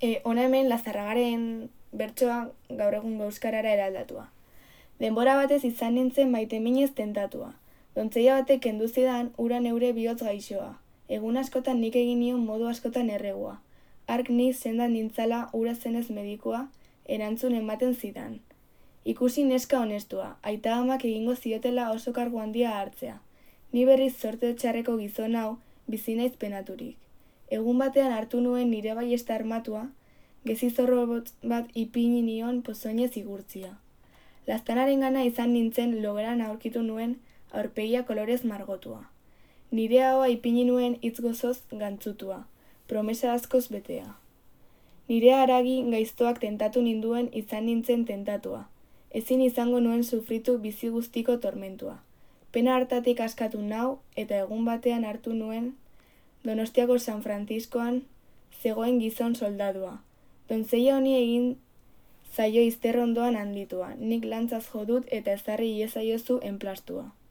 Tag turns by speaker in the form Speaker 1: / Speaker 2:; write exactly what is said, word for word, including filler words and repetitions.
Speaker 1: E, Hona hemen Lazarragaren bertsoa gaur egun euskarara eraldatua. Denbora batez izan nintzen maiteminez tentatua. Dontzeia batek kendu zidan ura neure bihotz gaixoa. Egun askotan nik egin nion modu askotan erregua. Hark ni sendan nintzala ura zenez medikua, erantzun ematen zidan. Ikusi neska honestua, aita amak egingo ziotela oso kargu handia hartzea. Ni berriz zorte txarreko gizon hau, bizi naiz penaturik. Egun batean hartu nuen nire baiesta armatua, gezizorro bat ipini nion pozoinez igurtzia. Laztanaren gana izan nintzen logeran aurkitu nuen aurpegia kolorez margotua. Nire ahoa ipini nuen hitz gozoz gantzutua, promesa askoz betea. Nire haragi gaiztoak tentatu ninduen izan nintzen tentatua. Ezin izango nuen sufritu bizi guztiko tormentua. Pena hartatik askatu nau eta egun batean hartu nuen Donostiako San Franciscoan zegoen gizon soldadua. Dontzeia honi egin zaio izterrondoan handitua, nik lantzaz jo dut eta ezarri iezaiozu enplastua.